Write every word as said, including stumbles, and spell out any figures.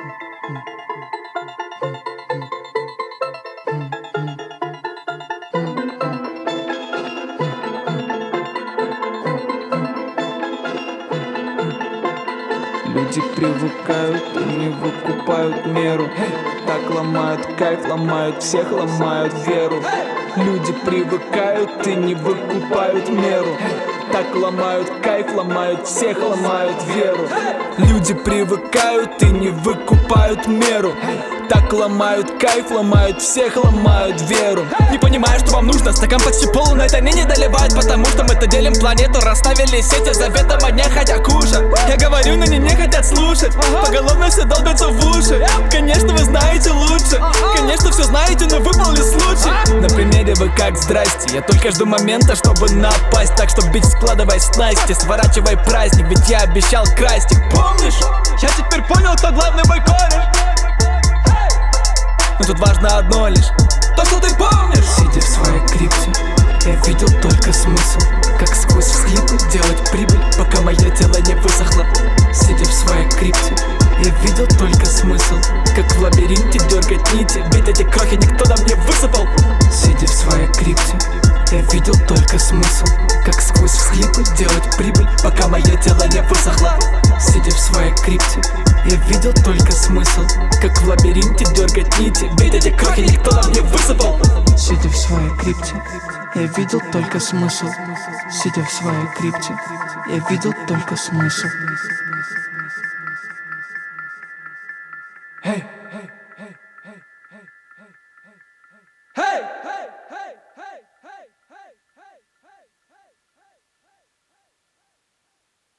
Люди привыкают и не выкупают меру. Так ломают кайф, ломают всех, ломают веру. Люди привыкают и не выкупают меру. Так ломают кайф, ломают всех, ломают веру. Люди привыкают и не выкупают меру. Так ломают кайф, ломают всех, ломают веру. Не понимаю, что вам нужно, стакан почти полон, это мне не доливают, потому что мы-то делим планету. Расставили сети, заведомо не хотят кушать. Я говорю, но они не хотят слушать. Поголовно все долбятся в уши. Конечно, вы знаете лучше. Конечно, все знаете, но выпал ли случай? На примере вы как здрасте. Я только жду момента, чтобы напасть. Так что, бич, складывай снасти, сворачивай праздник, ведь я обещал красть их, помнишь? Я теперь понял, кто главный мой кореш. Но тут важно одно лишь, то, что ты помнишь. Сидя в своей крипте, я видел только смысл, как сквозь всхлипы делать прибыль, пока мое тело не высохло. Сидя в своей крипте, я видел только смысл, как в лабиринте дергать нити, ведь эти крохи никто нам не высыпал. Сидя в своей крипте, я видел только смысл, как сквозь всхлипы делать прибыль, пока мое тело не высохло. Сидя в своей крипте, я видел только смысл, как в лабиринте дергать нити, ведь эти крохи никто нам не высыпал. Сидя в своей крипте, я видел только смысл. Сидя в своей крипте, я видел только смысл.